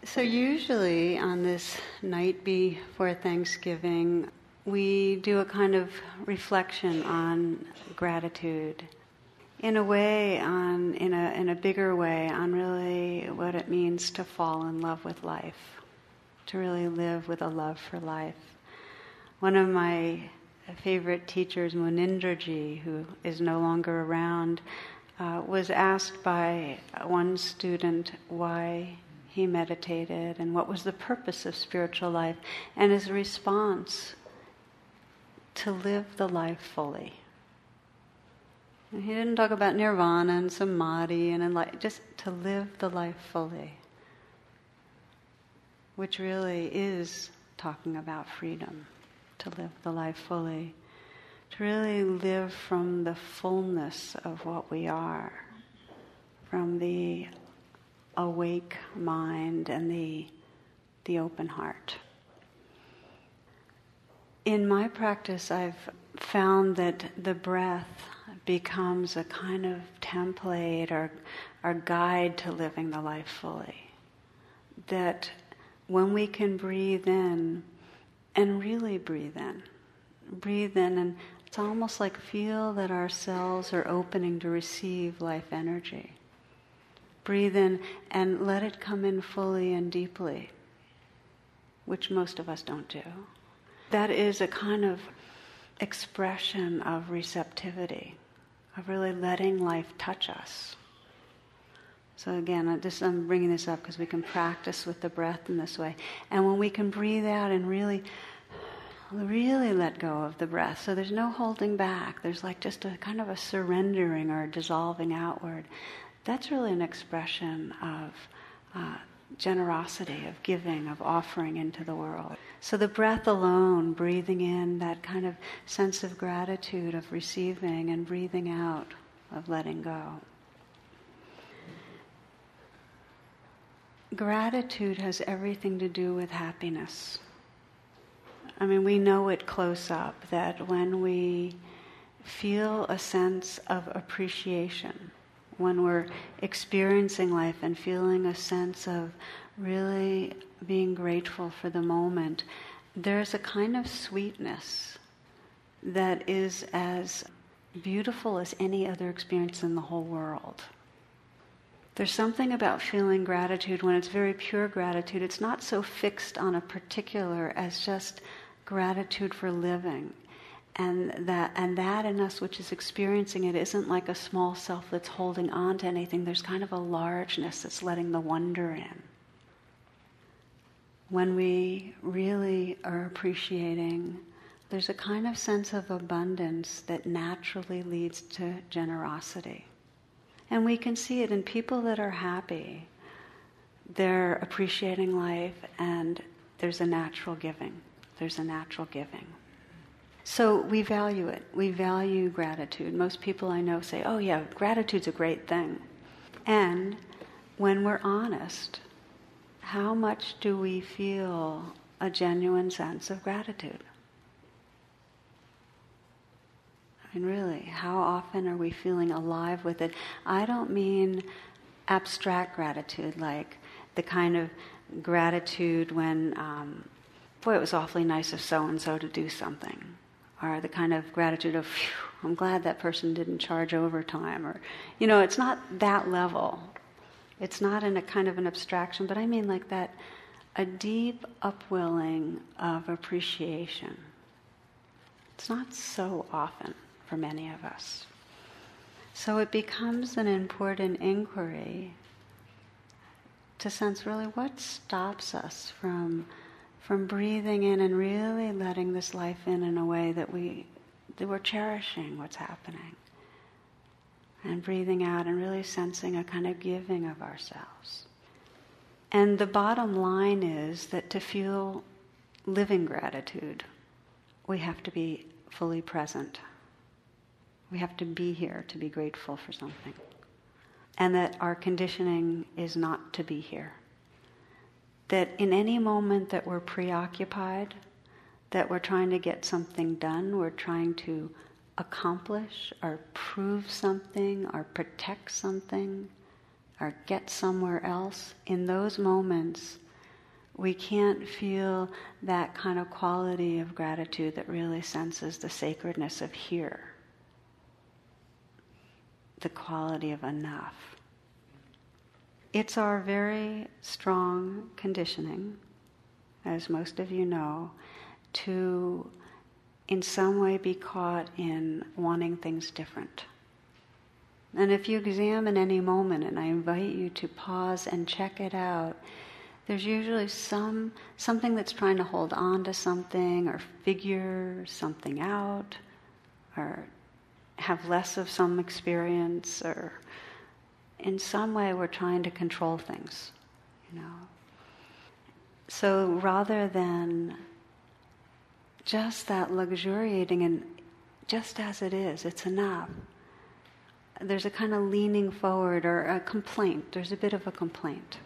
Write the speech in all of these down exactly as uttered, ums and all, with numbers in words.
So usually on this night before Thanksgiving, we do a kind of reflection on gratitude. In a way, on in a in a bigger way, on really what it means to fall in love with life, to really live with a love for life. One of my favorite teachers, Munindraji, who is no longer around, uh, was asked by one student why he meditated and what was the purpose of spiritual life, and his response, to live the life fully. And he didn't talk about nirvana and samadhi and enlightenment, just to live the life fully, which really is talking about freedom, to live the life fully, to really live from the fullness of what we are, from the awake mind and the the open heart. In my practice, I've found that the breath becomes a kind of template or, or guide to living the life fully. That when we can breathe in, and really breathe in, breathe in, and it's almost like feel that our cells are opening to receive life energy. Breathe in and let it come in fully and deeply, which most of us don't do. That is a kind of expression of receptivity, of really letting life touch us. So again, I just, I'm bringing this up because we can practice with the breath in this way. And when we can breathe out and really, really let go of the breath, so there's no holding back, there's like just a kind of a surrendering or a dissolving outward, that's really an expression of uh, generosity, of giving, of offering into the world. So the breath alone, breathing in that kind of sense of gratitude, of receiving, and breathing out, of letting go. Gratitude has everything to do with happiness. I mean, we know it close up, that when we feel a sense of appreciation, when we're experiencing life and feeling a sense of really being grateful for the moment, there's a kind of sweetness that is as beautiful as any other experience in the whole world. There's something about feeling gratitude when it's very pure gratitude. It's not so fixed on a particular as just gratitude for living. And that and that in us which is experiencing it isn't like a small self that's holding on to anything. There's kind of a largeness that's letting the wonder in. When we really are appreciating, there's a kind of sense of abundance that naturally leads to generosity. And we can see it in people that are happy. They're appreciating life, and there's a natural giving. There's a natural giving. So we value it. We value gratitude. Most people I know say, oh yeah, gratitude's a great thing. And when we're honest, how much do we feel a genuine sense of gratitude? I mean, really, how often are we feeling alive with it? I don't mean abstract gratitude, like the kind of gratitude when, um, boy, it was awfully nice of so-and-so to do something. Or the kind of gratitude of, phew, I'm glad that person didn't charge overtime. Or, you know, it's not that level. It's not in a kind of an abstraction, but I mean like that, a deep upwelling of appreciation. It's not so often for many of us. So it becomes an important inquiry to sense really what stops us from from breathing in and really letting this life in in a way that, we, that we're cherishing what's happening. And breathing out and really sensing a kind of giving of ourselves. And the bottom line is that to feel living gratitude, we have to be fully present. We have to be here to be grateful for something. And that our conditioning is not to be here. That in any moment that we're preoccupied, that we're trying to get something done, we're trying to accomplish or prove something or protect something or get somewhere else, in those moments we can't feel that kind of quality of gratitude that really senses the sacredness of here, the quality of enough. It's our very strong conditioning, as most of you know, to in some way be caught in wanting things different. And if you examine any moment, and I invite you to pause and check it out, there's usually some something that's trying to hold on to something or figure something out or have less of some experience, or in some way we're trying to control things, you know. So rather than just that luxuriating and just as it is, it's enough, there's a kind of leaning forward or a complaint. There's a bit of a complaint.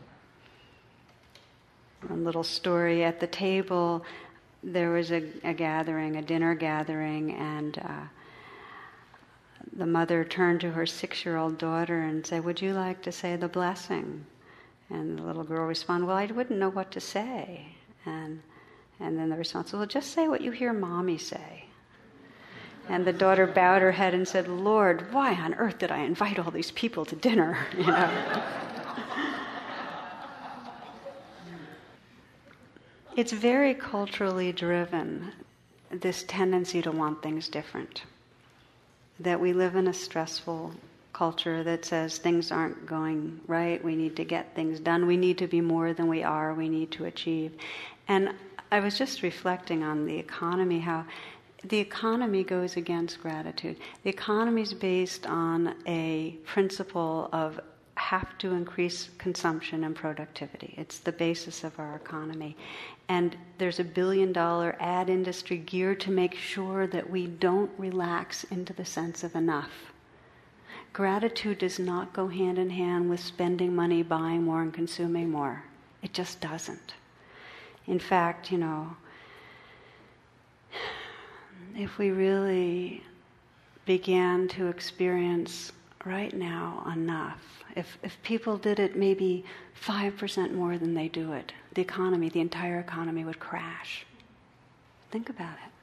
A little story at the table, there was a, a gathering, a dinner gathering, and uh, the mother turned to her six-year-old daughter and said, "Would you like to say the blessing?" And the little girl responded, "Well, I wouldn't know what to say." And and then the response, "Well, just say what you hear Mommy say." And the daughter bowed her head and said, "Lord, why on earth did I invite all these people to dinner?" You know. It's very culturally driven, this tendency to want things different. That we live in a stressful culture that says things aren't going right, we need to get things done, we need to be more than we are, we need to achieve. And I was just reflecting on the economy, how the economy goes against gratitude. The economy is based on a principle of have to increase consumption and productivity. It's the basis of our economy. And there's a billion dollar ad industry geared to make sure that we don't relax into the sense of enough. Gratitude does not go hand in hand with spending money, buying more, and consuming more. It just doesn't. In fact, you know, if we really began to experience right now enough, if if people did it maybe five percent more than they do it, the economy, the entire economy would crash. Think about it.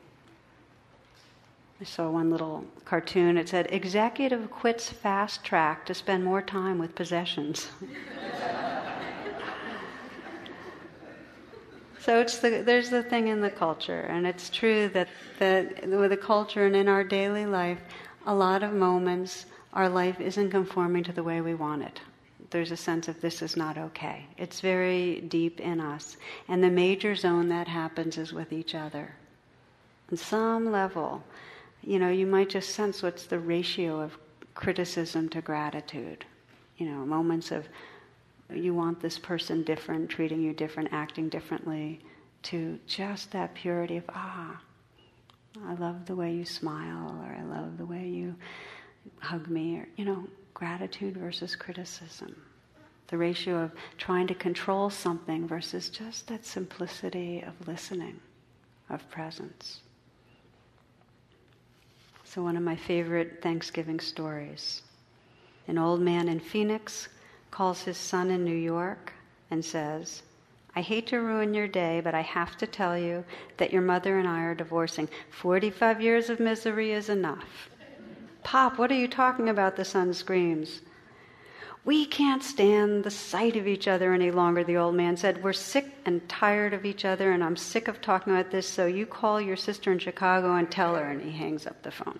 I saw one little cartoon. It said, "Executive quits fast track to spend more time with possessions." So it's the, there's the thing in the culture, and it's true that, that with the culture and in our daily life, a lot of moments our life isn't conforming to the way we want it. There's a sense of this is not okay. It's very deep in us. And the major zone that happens is with each other. On some level, you know, you might just sense what's the ratio of criticism to gratitude. You know, moments of you want this person different, treating you different, acting differently, to just that purity of, ah, I love the way you smile, or I love the way you hug me, or, you know, gratitude versus criticism. The ratio of trying to control something versus just that simplicity of listening, of presence. So one of my favorite Thanksgiving stories. An old man in Phoenix calls his son in New York and says, "I hate to ruin your day, but I have to tell you that your mother and I are divorcing. forty-five years of misery is enough." "Pop, what are you talking about?" the son screams. "We can't stand the sight of each other any longer," the old man said. "We're sick and tired of each other, and I'm sick of talking about this, so you call your sister in Chicago and tell her," and he hangs up the phone.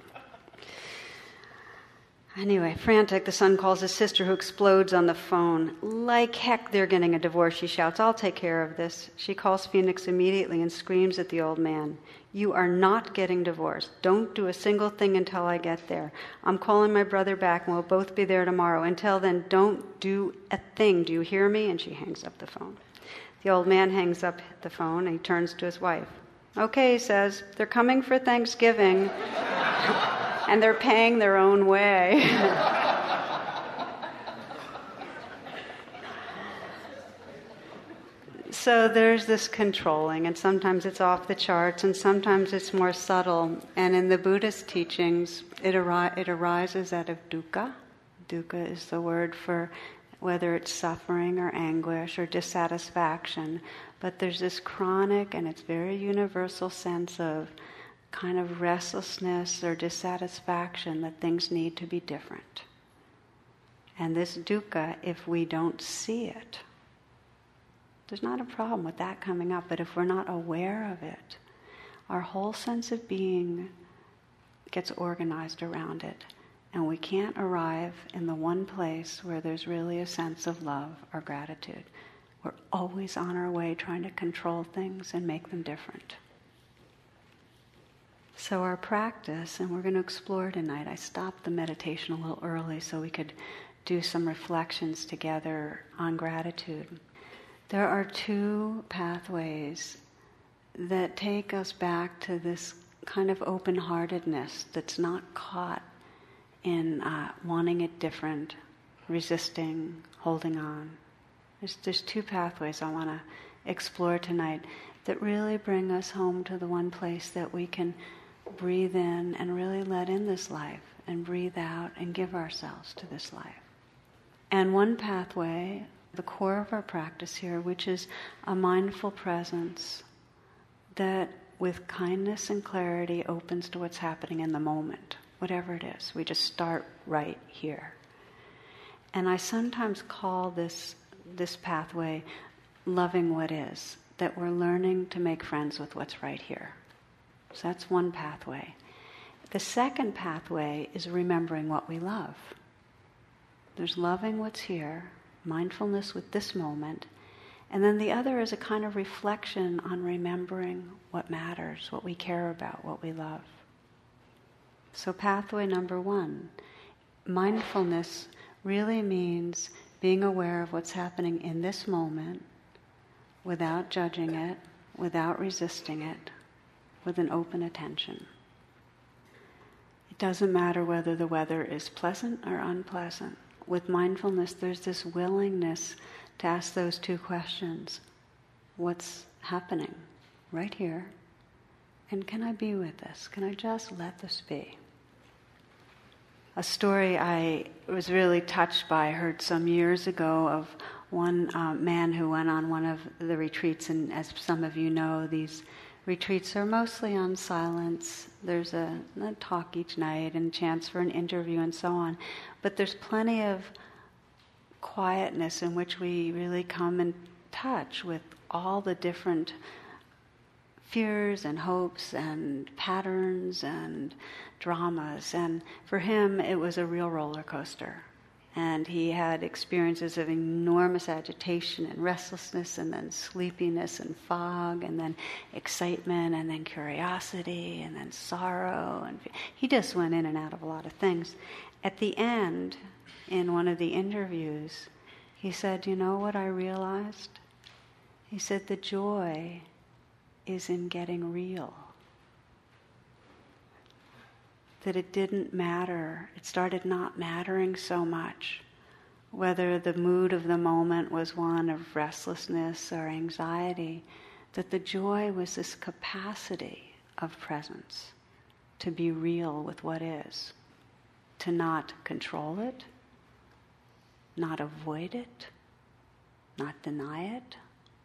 Anyway, frantic, the son calls his sister, who explodes on the phone. "Like heck, they're getting a divorce," she shouts. "I'll take care of this." She calls Phoenix immediately and screams at the old man. "You are not getting divorced. Don't do a single thing until I get there. I'm calling my brother back and we'll both be there tomorrow. Until then, don't do a thing. Do you hear me?" And she hangs up the phone. The old man hangs up the phone and he turns to his wife. "Okay," he says, "they're coming for Thanksgiving and they're paying their own way." So there's this controlling, and sometimes it's off the charts, and sometimes it's more subtle. And in the Buddhist teachings, it, ari- it arises out of dukkha. Dukkha is the word for whether it's suffering or anguish or dissatisfaction, but there's this chronic and it's very universal sense of kind of restlessness or dissatisfaction that things need to be different. And this dukkha, if we don't see it, there's not a problem with that coming up, but if we're not aware of it, our whole sense of being gets organized around it. And we can't arrive in the one place where there's really a sense of love or gratitude. We're always on our way trying to control things and make them different. So our practice, and we're going to explore tonight, I stopped the meditation a little early so we could do some reflections together on gratitude. There are two pathways that take us back to this kind of open-heartedness that's not caught in uh, wanting it different, resisting, holding on. There's, there's two pathways I want to explore tonight that really bring us home to the one place that we can breathe in and really let in this life and breathe out and give ourselves to this life. And one pathway, the core of our practice here, which is a mindful presence that with kindness and clarity opens to what's happening in the moment. Whatever it is, we just start right here. And I sometimes call this this pathway loving what is, that we're learning to make friends with what's right here. So that's one pathway. The second pathway is remembering what we love. There's loving what's here, mindfulness with this moment, and then the other is a kind of reflection on remembering what matters, what we care about, what we love. So pathway number one, mindfulness really means being aware of what's happening in this moment without judging it, without resisting it, with an open attention. It doesn't matter whether the weather is pleasant or unpleasant. With mindfulness, there's this willingness to ask those two questions. What's happening right here? And can I be with this? Can I just let this be? A story I was really touched by, I heard some years ago of one uh, man who went on one of the retreats, and as some of you know, these retreats are mostly on silence. There's a, a talk each night and chance for an interview and so on, but there's plenty of quietness in which we really come in touch with all the different fears and hopes and patterns and dramas. And for him, it was a real roller coaster. And he had experiences of enormous agitation and restlessness, and then sleepiness and fog, and then excitement, and then curiosity, and then sorrow. And he just went in and out of a lot of things. At the end, in one of the interviews, he said, "You know what I realized?" He said, "The joy is in getting real." That it didn't matter, it started not mattering so much whether the mood of the moment was one of restlessness or anxiety, that the joy was this capacity of presence to be real with what is, to not control it, not avoid it, not deny it.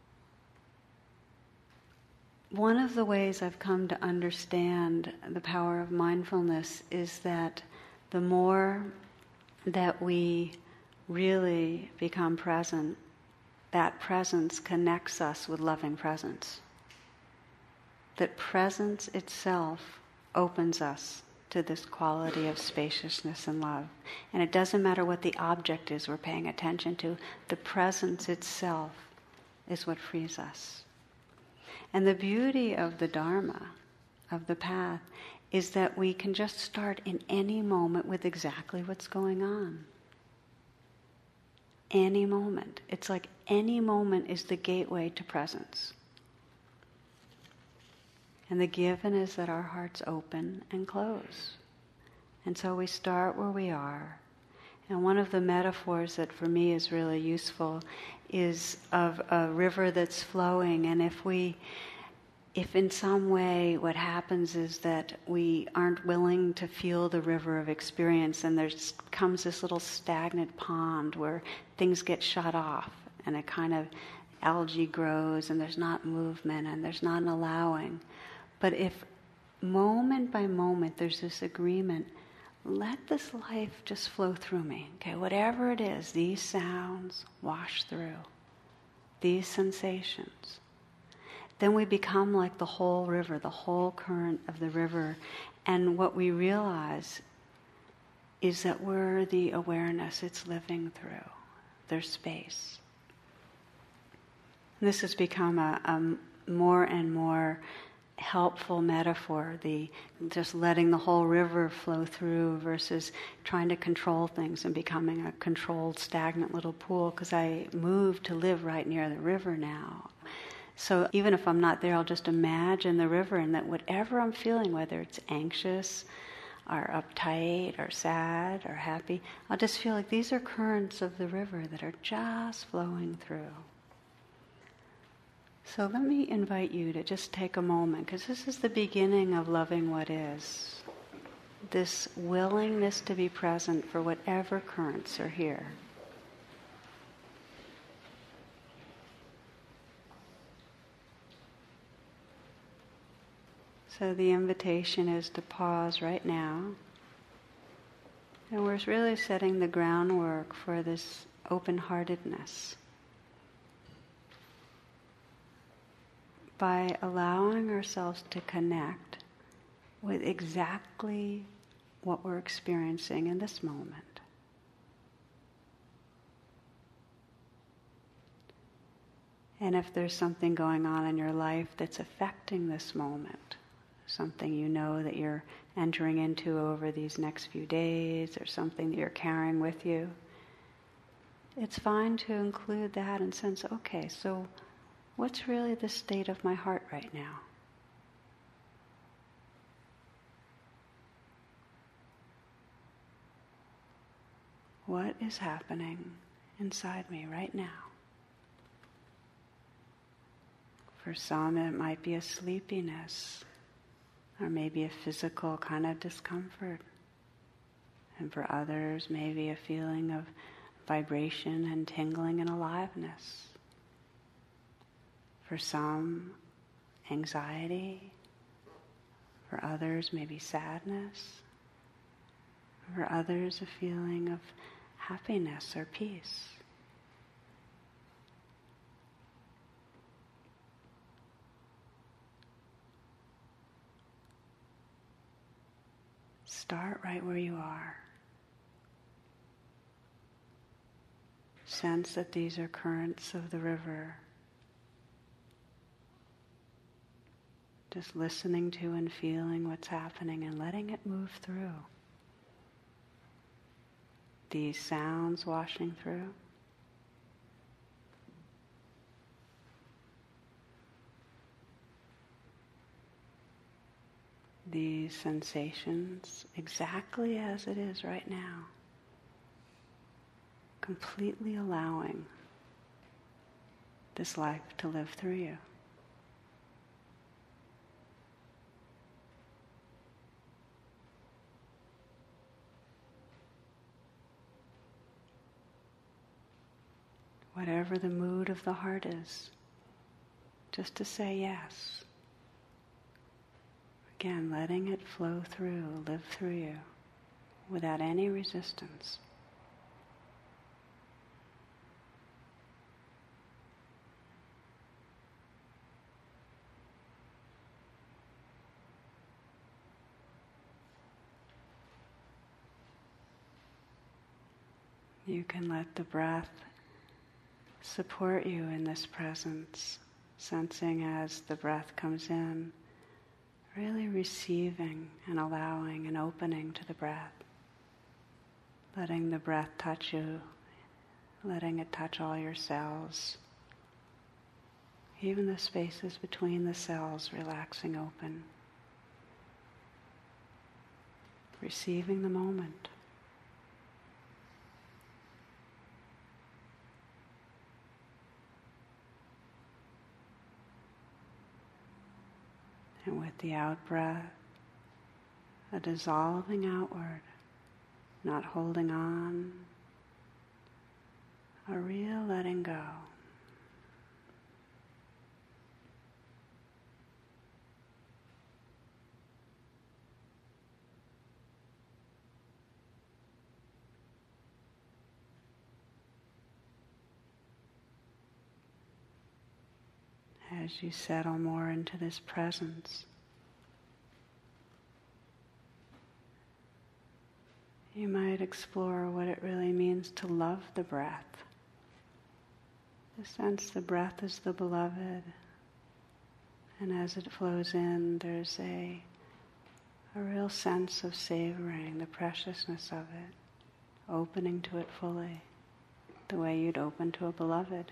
One of the ways I've come to understand the power of mindfulness is that the more that we really become present, that presence connects us with loving presence. That presence itself opens us to this quality of spaciousness and love. And it doesn't matter what the object is we're paying attention to, the presence itself is what frees us. And the beauty of the Dharma, of the path, is that we can just start in any moment with exactly what's going on. Any moment. It's like any moment is the gateway to presence. And the given is that our hearts open and close. And so we start where we are. And one of the metaphors that for me is really useful is of a river that's flowing. And if we, if in some way what happens is that we aren't willing to feel the river of experience, and there comes this little stagnant pond where things get shut off and a kind of algae grows and there's not movement and there's not an allowing. But if moment by moment there's this agreement, let this life just flow through me. Okay, whatever it is, these sounds wash through, these sensations. Then we become like the whole river, the whole current of the river. And what we realize is that we're the awareness it's living through. There's space. This has become a, a more and more helpful metaphor, the just letting the whole river flow through versus trying to control things and becoming a controlled, stagnant little pool, because I moved to live right near the river now. So even if I'm not there, I'll just imagine the river, and that whatever I'm feeling, whether it's anxious or uptight or sad or happy, I'll just feel like these are currents of the river that are just flowing through. So let me invite you to just take a moment, because this is the beginning of loving what is. This willingness to be present for whatever currents are here. So the invitation is to pause right now. And we're really setting the groundwork for this open-heartedness by allowing ourselves to connect with exactly what we're experiencing in this moment. And if there's something going on in your life that's affecting this moment, something you know that you're entering into over these next few days, or something that you're carrying with you, it's fine to include that and sense, okay, so what's really the state of my heart right now? What is happening inside me right now? For some, it might be a sleepiness, or maybe a physical kind of discomfort. And for others, maybe a feeling of vibration and tingling and aliveness. For some, anxiety. For others, maybe sadness. For others, a feeling of happiness or peace. Start right where you are. Sense that these are currents of the river. Just listening to and feeling what's happening and letting it move through. These sounds washing through. These sensations exactly as it is right now. Completely allowing this life to live through you. Whatever the mood of the heart is, just to say yes. Again, letting it flow through, live through you, without any resistance. You can let the breath support you in this presence, sensing as the breath comes in, really receiving and allowing and opening to the breath. Letting the breath touch you, letting it touch all your cells. Even the spaces between the cells relaxing open. Receiving the moment. And with the out-breath, a dissolving outward, not holding on, a real letting go. As you settle more into this presence, you might explore what it really means to love the breath. To sense the breath is the beloved, and as it flows in, there's a, a real sense of savoring the preciousness of it, opening to it fully, the way you'd open to a beloved.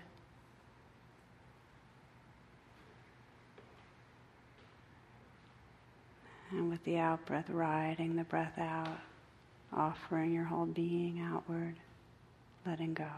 And with the out-breath, riding the breath out, offering your whole being outward, letting go.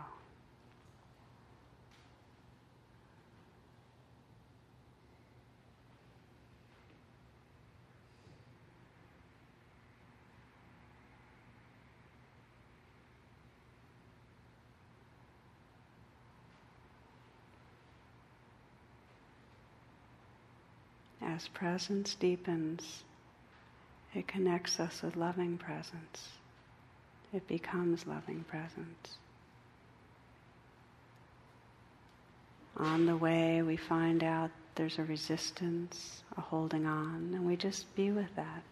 As presence deepens, it connects us with loving presence. It becomes loving presence. On the way, we find out there's a resistance, a holding on, and we just be with that.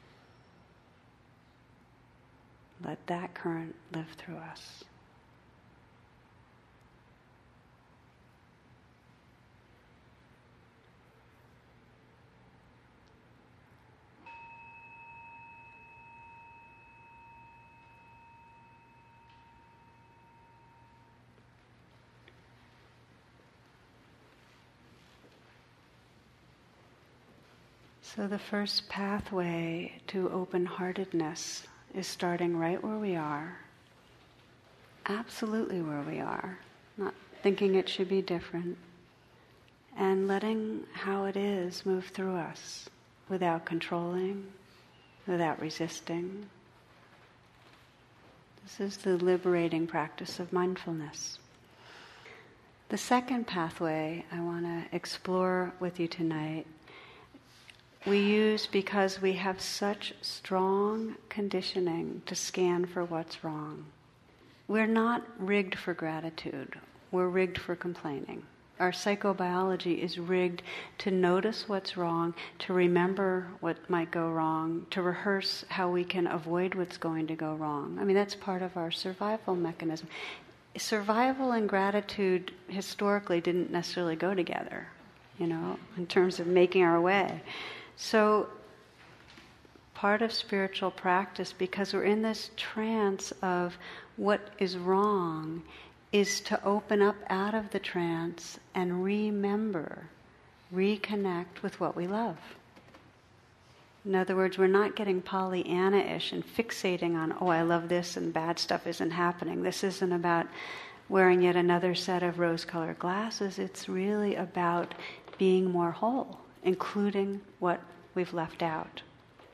Let that current live through us. So the first pathway to open-heartedness is starting right where we are, absolutely where we are, not thinking it should be different, and letting how it is move through us without controlling, without resisting. This is the liberating practice of mindfulness. The second pathway I want to explore with you tonight we use because we have such strong conditioning to scan for what's wrong. We're not rigged for gratitude. We're rigged for complaining. Our psychobiology is rigged to notice what's wrong, to remember what might go wrong, to rehearse how we can avoid what's going to go wrong. I mean, that's part of our survival mechanism. Survival and gratitude historically didn't necessarily go together, you know, in terms of making our way. So part of spiritual practice, because we're in this trance of what is wrong, is to open up out of the trance and remember, reconnect with what we love. In other words, we're not getting Pollyanna-ish and fixating on, oh, I love this and bad stuff isn't happening. This isn't about wearing yet another set of rose-colored glasses. It's really about being more whole, including what we've left out.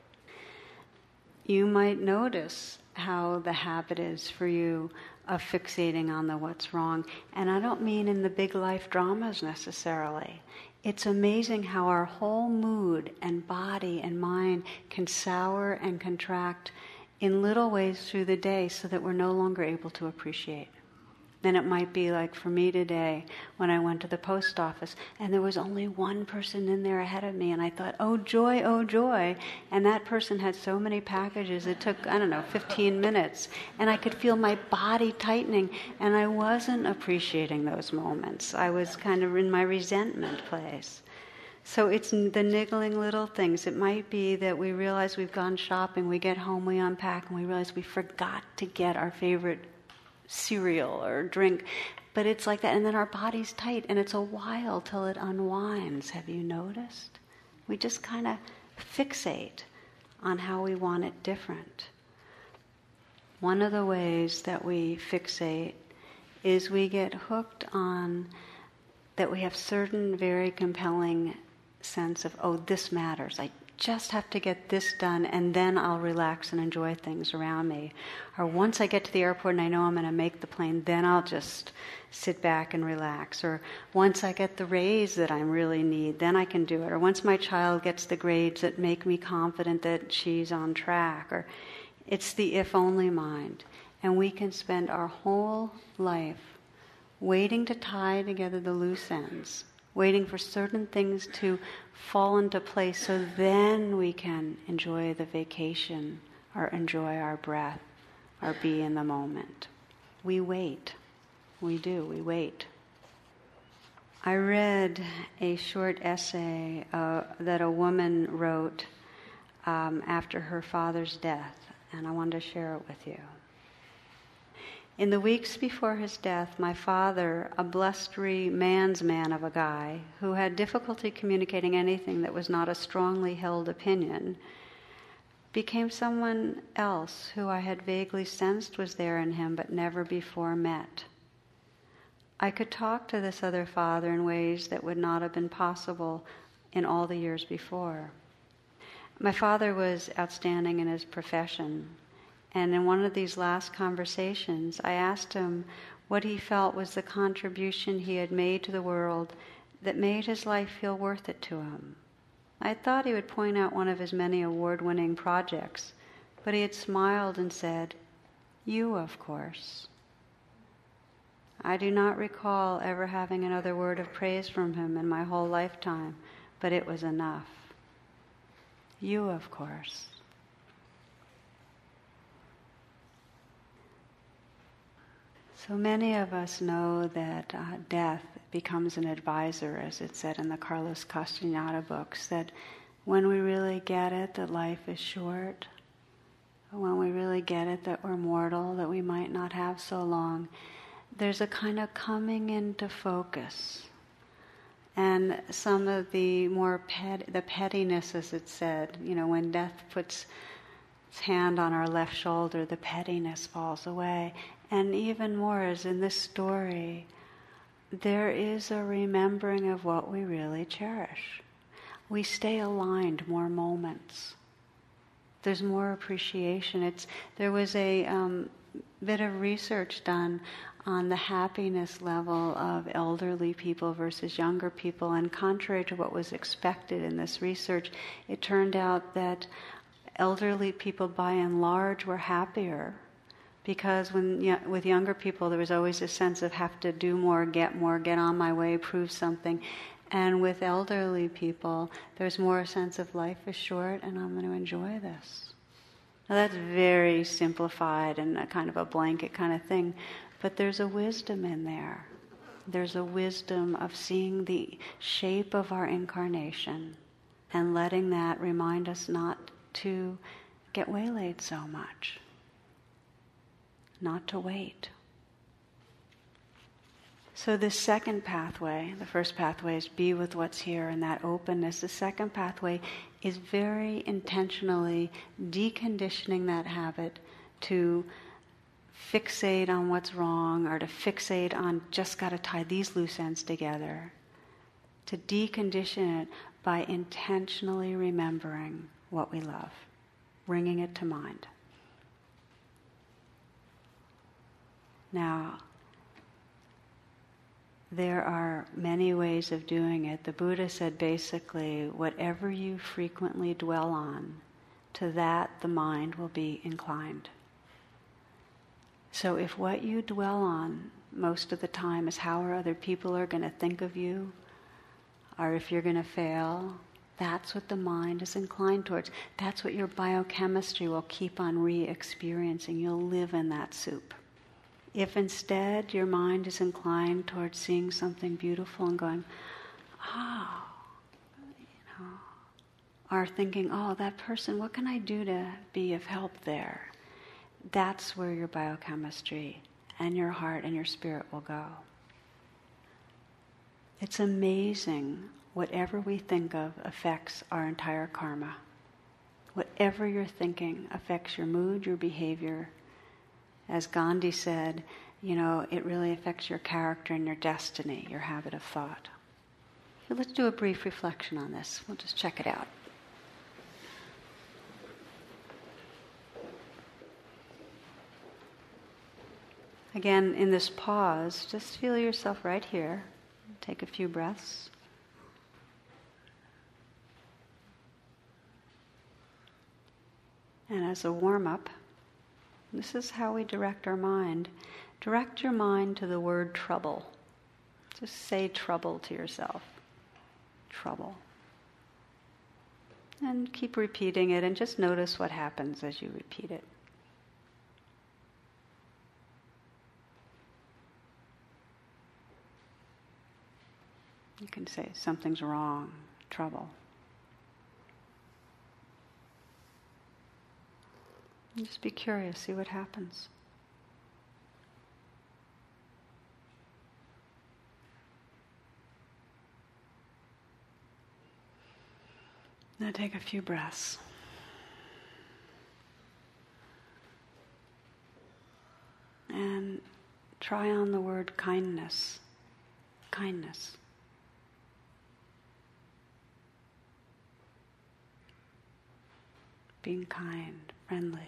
You might notice how the habit is for you of fixating on the what's wrong. And I don't mean in the big life dramas necessarily. It's amazing how our whole mood and body and mind can sour and contract in little ways through the day so that we're no longer able to appreciate. Then it might be like for me today when I went to the post office and there was only one person in there ahead of me and I thought, oh joy, oh joy. And that person had so many packages, it took, I don't know, fifteen minutes. And I could feel my body tightening and I wasn't appreciating those moments. I was kind of in my resentment place. So it's the niggling little things. It might be that we realize we've gone shopping, we get home, we unpack, and we realize we forgot to get our favorite cereal or drink, but it's like that, and then our body's tight, and it's a while till it unwinds. Have you noticed? We just kind of fixate on how we want it different. One of the ways that we fixate is we get hooked on that we have certain very compelling sense of, oh, this matters. I just have to get this done, and then I'll relax and enjoy things around me. Or once I get to the airport and I know I'm going to make the plane, then I'll just sit back and relax. Or once I get the raise that I really need, then I can do it. Or once my child gets the grades that make me confident that she's on track. Or it's the if-only mind. And we can spend our whole life waiting to tie together the loose ends, waiting for certain things to fall into place so then we can enjoy the vacation or enjoy our breath or be in the moment. We wait. We do. We wait. I read a short essay uh, that a woman wrote um, after her father's death, and I wanted to share it with you. In the weeks before his death, my father, a blustery man's man of a guy who had difficulty communicating anything that was not a strongly held opinion, became someone else who I had vaguely sensed was there in him but never before met. I could talk to this other father in ways that would not have been possible in all the years before. My father was outstanding in his profession. And in one of these last conversations, I asked him what he felt was the contribution he had made to the world that made his life feel worth it to him. I thought he would point out one of his many award-winning projects, but he had smiled and said, "You, of course." I do not recall ever having another word of praise from him in my whole lifetime, but it was enough. You, of course. So many of us know that uh, death becomes an advisor, as it said in the Carlos Castaneda books, that when we really get it, that life is short, when we really get it, that we're mortal, that we might not have so long, there's a kind of coming into focus. And some of the more pet, the pettiness, as it said, you know, when death puts its hand on our left shoulder, the pettiness falls away. And even more, as in this story, there is a remembering of what we really cherish. We stay aligned more moments. There's more appreciation. It's there was a um, bit of research done on the happiness level of elderly people versus younger people, and contrary to what was expected in this research, it turned out that elderly people by and large were happier. Because when yeah, with younger people, there was always a sense of have to do more, get more, get on my way, prove something. And with elderly people, there's more a sense of life is short and I'm going to enjoy this. Now that's very simplified and a kind of a blanket kind of thing, but there's a wisdom in there. There's a wisdom of seeing the shape of our incarnation and letting that remind us not to get waylaid so much. Not to wait. So this second pathway, the first pathway is be with what's here and that openness. The second pathway is very intentionally deconditioning that habit to fixate on what's wrong or to fixate on just got to tie these loose ends together. To decondition it by intentionally remembering what we love, bringing it to mind. Now, there are many ways of doing it. The Buddha said basically, whatever you frequently dwell on, to that the mind will be inclined. So if what you dwell on most of the time is how other people are going to think of you, or if you're going to fail, that's what the mind is inclined towards. That's what your biochemistry will keep on re-experiencing. You'll live in that soup. If instead your mind is inclined towards seeing something beautiful and going, oh, you know, or thinking, oh, that person, what can I do to be of help there? That's where your biochemistry and your heart and your spirit will go. It's amazing whatever we think of affects our entire karma. Whatever you're thinking affects your mood, your behavior. As Gandhi said, you know, it really affects your character and your destiny, your habit of thought. So let's do a brief reflection on this. We'll just check it out. Again, in this pause, just feel yourself right here. Take a few breaths. And as a warm-up, this is how we direct our mind. Direct your mind to the word trouble. Just say trouble to yourself. Trouble. And keep repeating it, and just notice what happens as you repeat it. You can say, something's wrong, trouble. And just be curious, see what happens. Now take a few breaths. And try on the word kindness. Kindness. Being kind, friendly.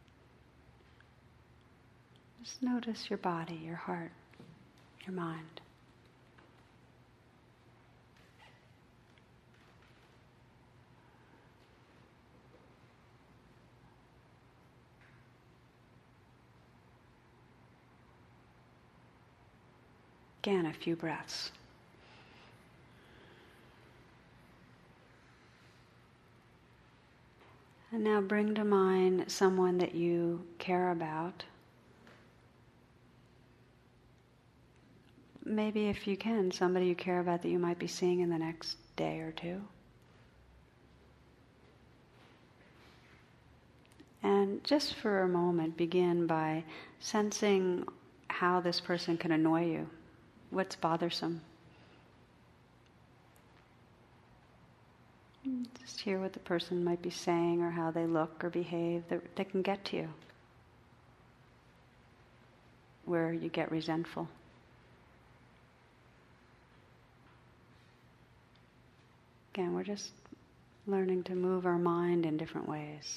Just notice your body, your heart, your mind. Again, a few breaths. And now bring to mind someone that you care about. Maybe if you can, somebody you care about that you might be seeing in the next day or two. And just for a moment, begin by sensing how this person can annoy you. What's bothersome? Just hear what the person might be saying or how they look or behave that, that can get to you, where you get resentful. Again, we're just learning to move our mind in different ways.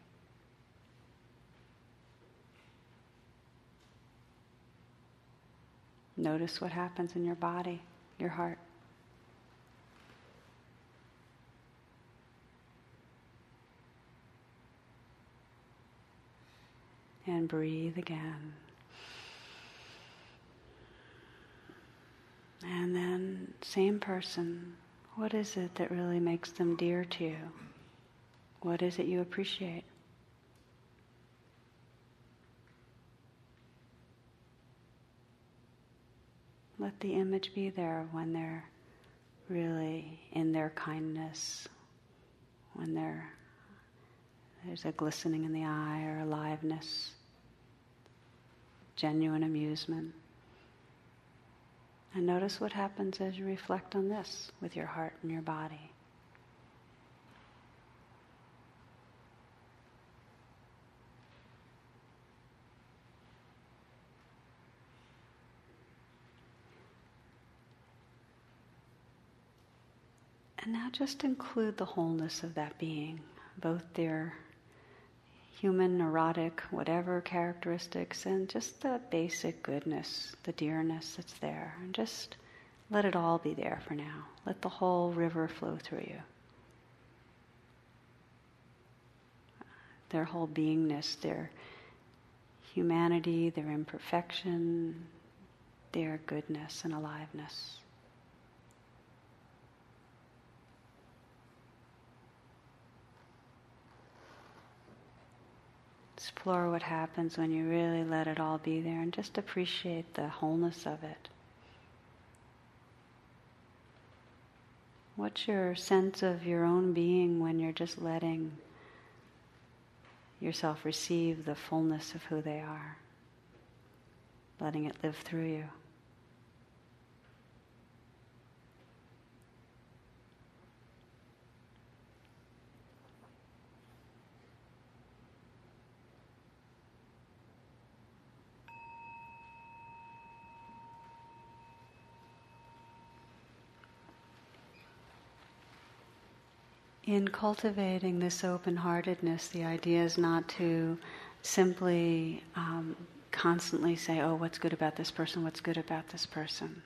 Notice what happens in your body, your heart. And breathe again. And then, same person, what is it that really makes them dear to you? What is it you appreciate? Let the image be there when they're really in their kindness, when they're, there's a glistening in the eye or aliveness, genuine amusement. And notice what happens as you reflect on this with your heart and your body. And now just include the wholeness of that being, both their human, neurotic, whatever characteristics, and just the basic goodness, the dearness that's there. And just let it all be there for now. Let the whole river flow through you. Their whole beingness, their humanity, their imperfection, their goodness and aliveness. Explore what happens when you really let it all be there and just appreciate the wholeness of it. What's your sense of your own being when you're just letting yourself receive the fullness of who they are, letting it live through you? in cultivating this open-heartedness, the idea is not to simply um, constantly say, oh, what's good about this person, what's good about this person.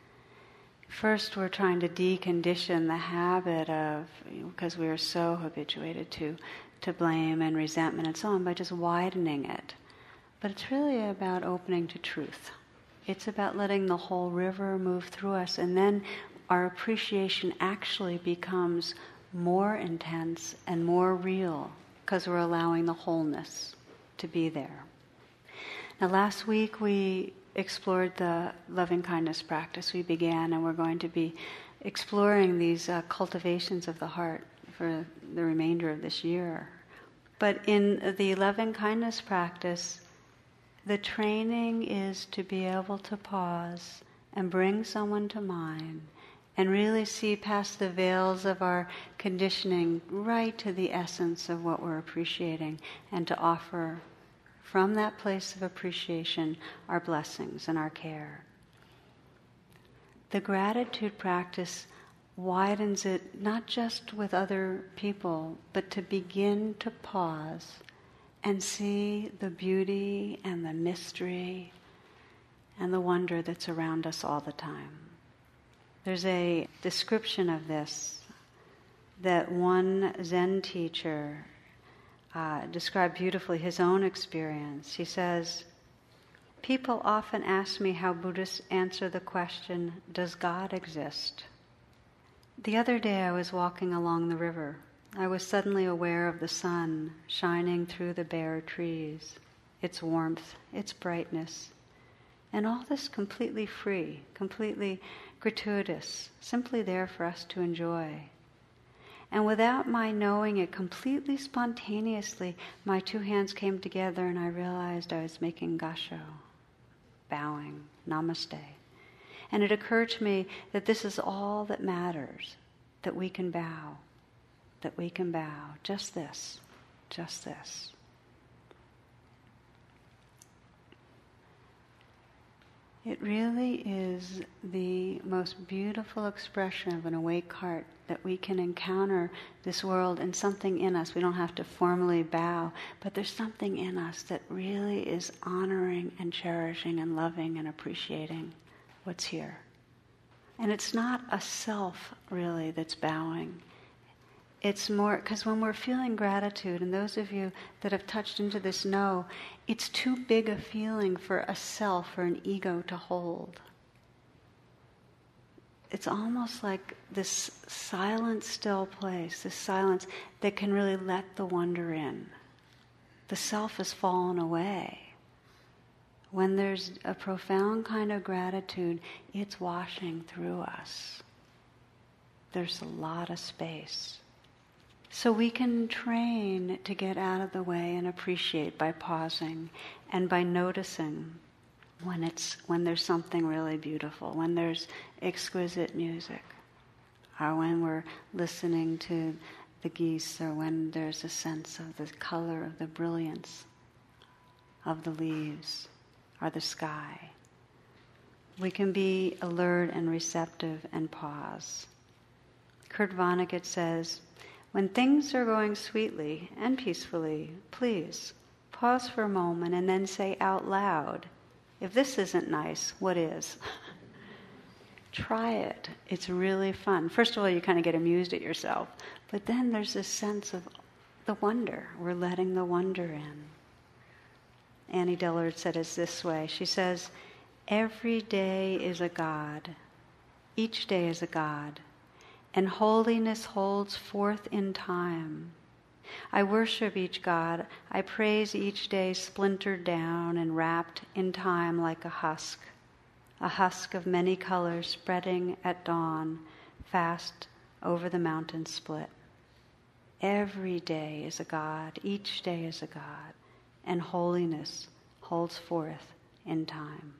First, we're trying to decondition the habit of, because we are so habituated to, to blame and resentment and so on, by just widening it. But it's really about opening to truth. It's about letting the whole river move through us, and then our appreciation actually becomes more intense and more real because we're allowing the wholeness to be there. Now, last week we explored the loving kindness practice we began, and we're going to be exploring these uh, cultivations of the heart for the remainder of this year. But in the loving kindness practice, the training is to be able to pause and bring someone to mind and really see past the veils of our conditioning right to the essence of what we're appreciating, and to offer from that place of appreciation our blessings and our care. The gratitude practice widens it not just with other people, but to begin to pause and see the beauty and the mystery and the wonder that's around us all the time. There's a description of this that one Zen teacher uh, described beautifully his own experience. He says, people often ask me how Buddhists answer the question, does God exist? The other day I was walking along the river. I was suddenly aware of the sun shining through the bare trees, its warmth, its brightness, and all this completely free, completely gratuitous, simply there for us to enjoy. And without my knowing it, completely spontaneously, my two hands came together and I realized I was making gassho, bowing, namaste. And it occurred to me that this is all that matters, that we can bow, that we can bow, just this, just this. It really is the most beautiful expression of an awake heart that we can encounter this world and something in us. We don't have to formally bow, but there's something in us that really is honoring and cherishing and loving and appreciating what's here. And it's not a self, really, that's bowing. It's more, because when we're feeling gratitude, and those of you that have touched into this know, it's too big a feeling for a self or an ego to hold. It's almost like this silent, still place, this silence that can really let the wonder in. The self has fallen away. When there's a profound kind of gratitude, it's washing through us. There's a lot of space. So we can train to get out of the way and appreciate by pausing and by noticing when it's when there's something really beautiful, when there's exquisite music, or when we're listening to the geese, or when there's a sense of the color of the brilliance of the leaves or the sky. We can be alert and receptive and pause. Kurt Vonnegut says, when things are going sweetly and peacefully, please pause for a moment and then say out loud, if this isn't nice, what is? Try it. It's really fun. First of all, you kind of get amused at yourself, but then there's this sense of the wonder. We're letting the wonder in. Annie Dillard said it this way. She says, every day is a God. Each day is a God. And holiness holds forth in time. I worship each God. I praise each day splintered down and wrapped in time like a husk, a husk of many colors spreading at dawn, fast over the mountain split. Every day is a God. Each day is a God. And holiness holds forth in time.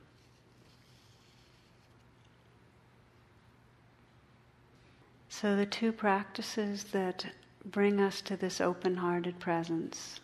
So the two practices that bring us to this open-hearted presence,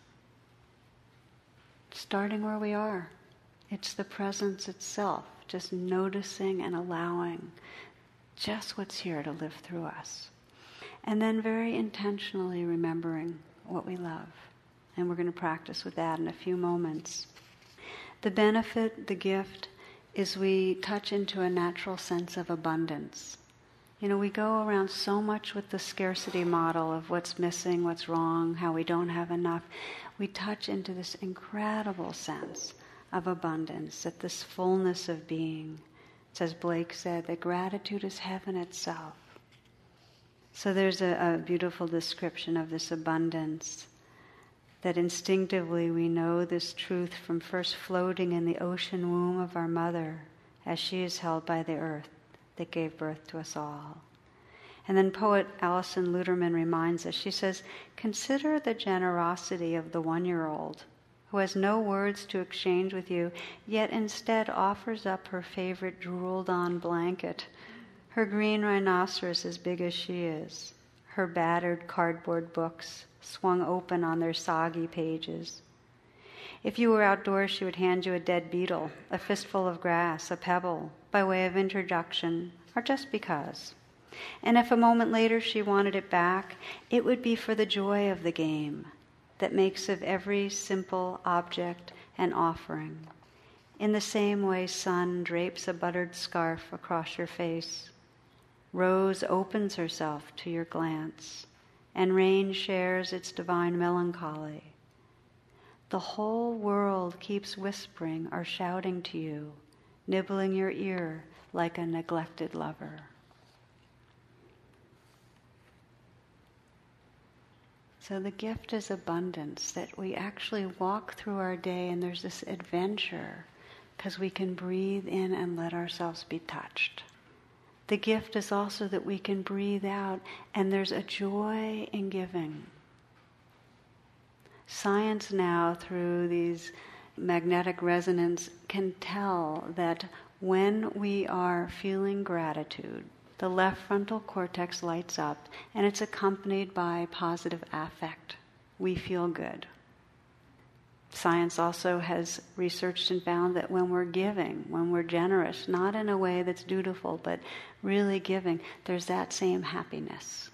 starting where we are. It's the presence itself, just noticing and allowing just what's here to live through us. And then very intentionally remembering what we love. And we're going to practice with that in a few moments. The benefit, the gift, is we touch into a natural sense of abundance. You know, we go around so much with the scarcity model of what's missing, what's wrong, how we don't have enough. We touch into this incredible sense of abundance, that this fullness of being. As Blake said, that gratitude is heaven itself. So there's a, a beautiful description of this abundance, that instinctively we know this truth from first floating in the ocean womb of our mother, as she is held by the earth that gave birth to us all. And then poet Alison Luterman reminds us, she says, consider the generosity of the one-year-old who has no words to exchange with you, yet instead offers up her favorite drooled-on blanket, her green rhinoceros as big as she is, her battered cardboard books swung open on their soggy pages. If you were outdoors, she would hand you a dead beetle, a fistful of grass, a pebble, by way of introduction, or just because. And if a moment later she wanted it back, it would be for the joy of the game that makes of every simple object an offering. In the same way sun drapes a buttered scarf across your face, rose opens herself to your glance, and rain shares its divine melancholy. The whole world keeps whispering or shouting to you, nibbling your ear like a neglected lover. So the gift is abundance, that we actually walk through our day and there's this adventure because we can breathe in and let ourselves be touched. The gift is also that we can breathe out and there's a joy in giving. Science now, through these magnetic resonance, can tell that when we are feeling gratitude, the left frontal cortex lights up, and it's accompanied by positive affect. We feel good. Science also has researched and found that when we're giving, when we're generous, not in a way that's dutiful, but really giving, there's that same happiness.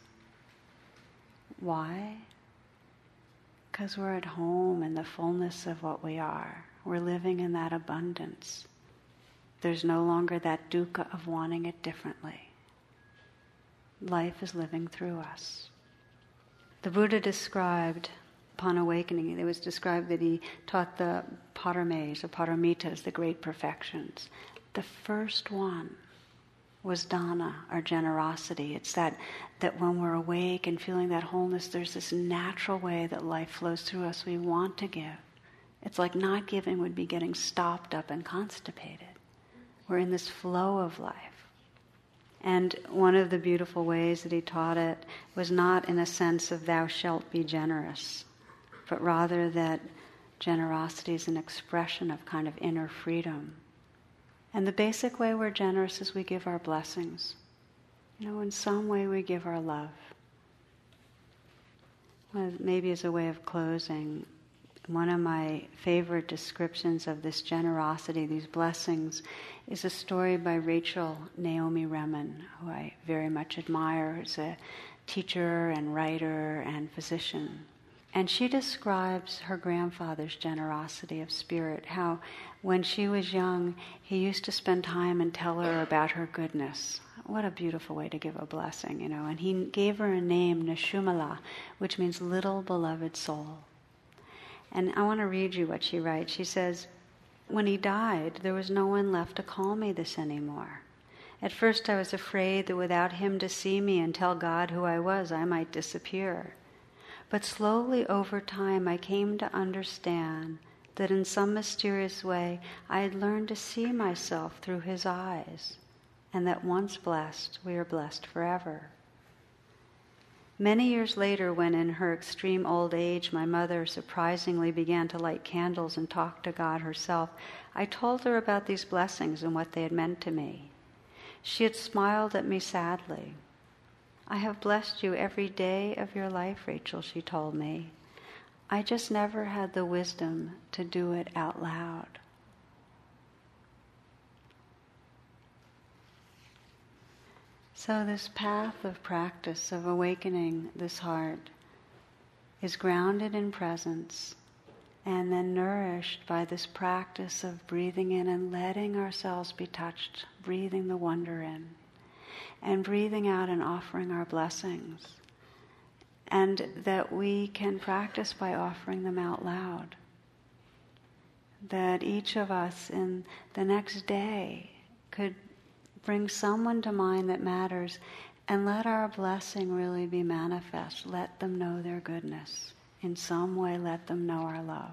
Why? Because we're at home in the fullness of what we are. We're living in that abundance. There's no longer that dukkha of wanting it differently. Life is living through us. The Buddha described, upon awakening, it was described that he taught the paramis, or paramitas, the great perfections. The first one was dana, or generosity. It's that, that when we're awake and feeling that wholeness, there's this natural way that life flows through us. We want to give. It's like not giving would be getting stopped up and constipated. We're in this flow of life. And one of the beautiful ways that he taught it was not in a sense of thou shalt be generous, but rather that generosity is an expression of kind of inner freedom. And the basic way we're generous is we give our blessings. You know, in some way we give our love. Well, maybe as a way of closing, one of my favorite descriptions of this generosity, these blessings, is a story by Rachel Naomi Remen, who I very much admire, who's a teacher and writer and physician. And she describes her grandfather's generosity of spirit, how when she was young, he used to spend time and tell her about her goodness. What a beautiful way to give a blessing, you know. And he gave her a name, Nishumala, which means little beloved soul. And I want to read you what she writes. She says, when he died, there was no one left to call me this anymore. At first I was afraid that without him to see me and tell God who I was, I might disappear. But slowly over time I came to understand that in some mysterious way I had learned to see myself through his eyes, and that once blessed, we are blessed forever. Many years later, when in her extreme old age my mother surprisingly began to light candles and talk to God herself, I told her about these blessings and what they had meant to me. She had smiled at me sadly. I have blessed you every day of your life, Rachel, she told me. I just never had the wisdom to do it out loud. So this path of practice of awakening this heart is grounded in presence and then nourished by this practice of breathing in and letting ourselves be touched, breathing the wonder in, and breathing out and offering our blessings. And that we can practice by offering them out loud. That each of us in the next day could bring someone to mind that matters and let our blessing really be manifest. Let them know their goodness. In some way, let them know our love.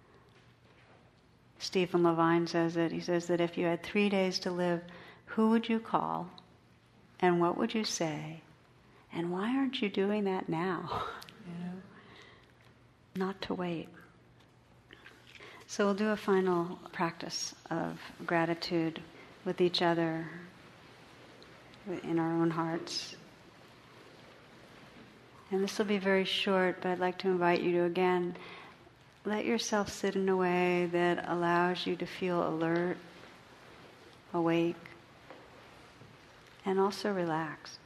Stephen Levine says it. He says that if you had three days to live, who would you call? And what would you say? And why aren't you doing that now? You know? Not to wait. So we'll do a final practice of gratitude with each other in our own hearts. And this will be very short, but I'd like to invite you to again let yourself sit in a way that allows you to feel alert, awake, and also relaxed.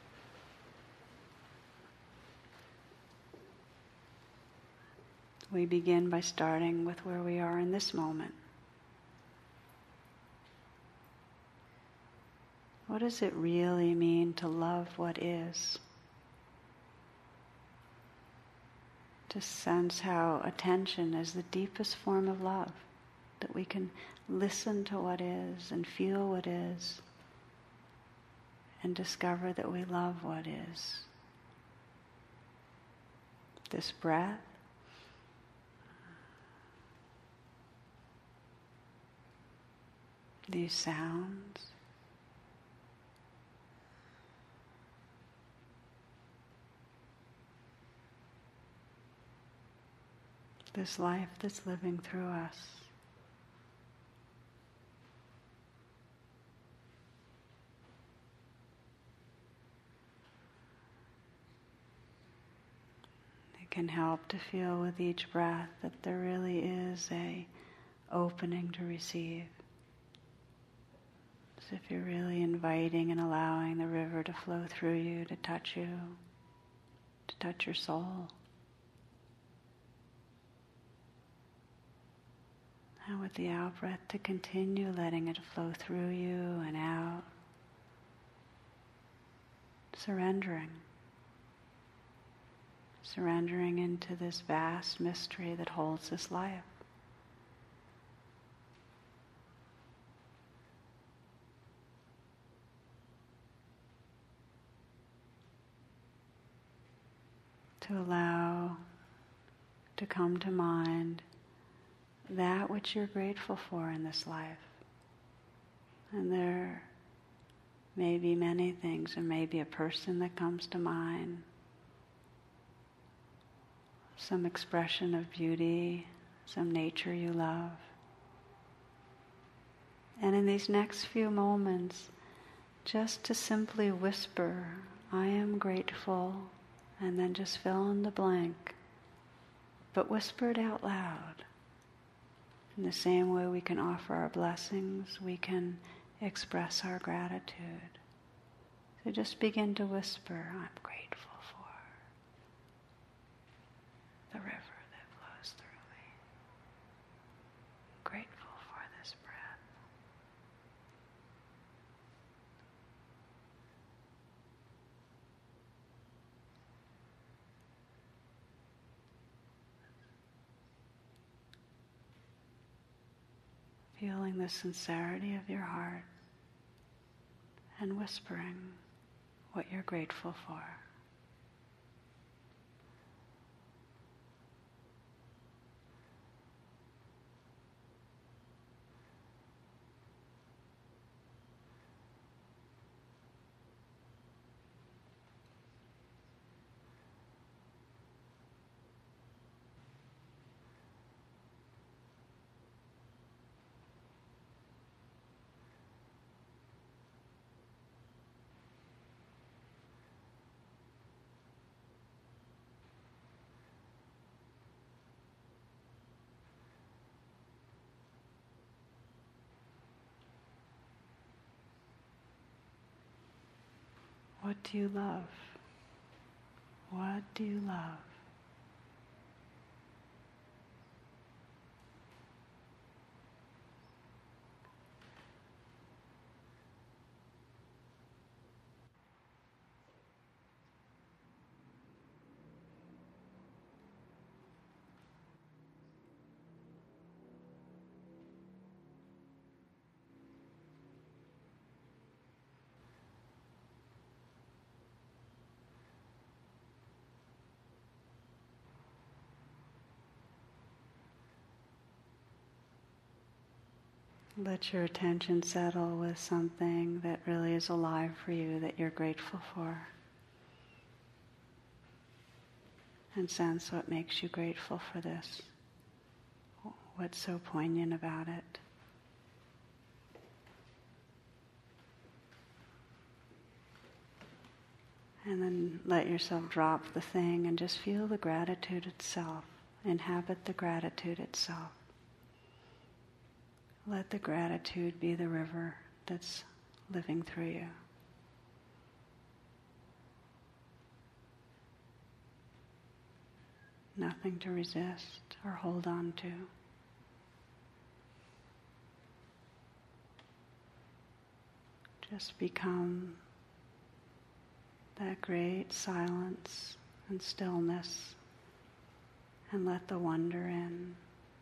We begin by starting with where we are in this moment. What does it really mean to love what is? To sense how attention is the deepest form of love, that we can listen to what is and feel what is and discover that we love what is. This breath, these sounds, this life that's living through us. It can help to feel with each breath that there really is a opening to receive. As if you're really inviting and allowing the river to flow through you, to touch you, to touch your soul. And with the out-breath, to continue letting it flow through you and out. Surrendering. Surrendering into this vast mystery that holds this life. To allow to come to mind that which you're grateful for in this life. And there may be many things. There may be a person that comes to mind, some expression of beauty, some nature you love. And in these next few moments, just to simply whisper, I am grateful, and then just fill in the blank, but whisper it out loud. In the same way we can offer our blessings, we can express our gratitude. So just begin to whisper, I'm grateful for the river that flows through me. I'm grateful for this breath. Feeling the sincerity of your heart and whispering what you're grateful for. What do you love? What do you love? Let your attention settle with something that really is alive for you, that you're grateful for. And sense what makes you grateful for this. What's so poignant about it? And then let yourself drop the thing and just feel the gratitude itself. Inhabit the gratitude itself. Let the gratitude be the river that's living through you. Nothing to resist or hold on to. Just become that great silence and stillness and let the wonder in.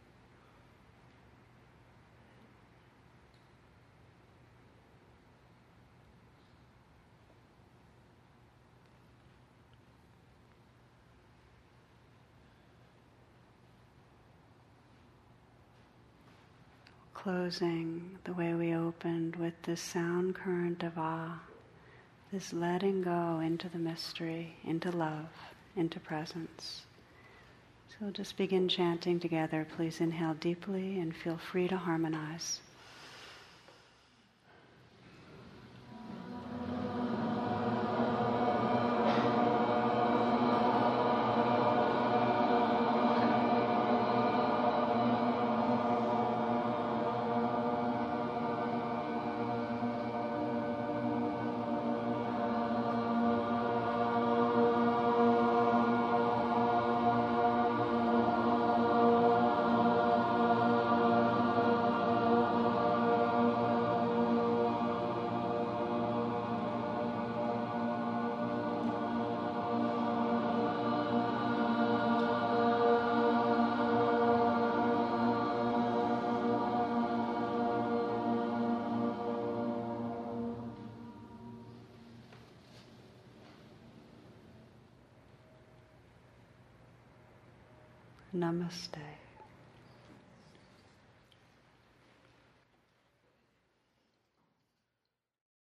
Closing the way we opened with this sound current of ah, this letting go into the mystery, into love, into presence. So we'll just begin chanting together. Please inhale deeply and feel free to harmonize. Namaste.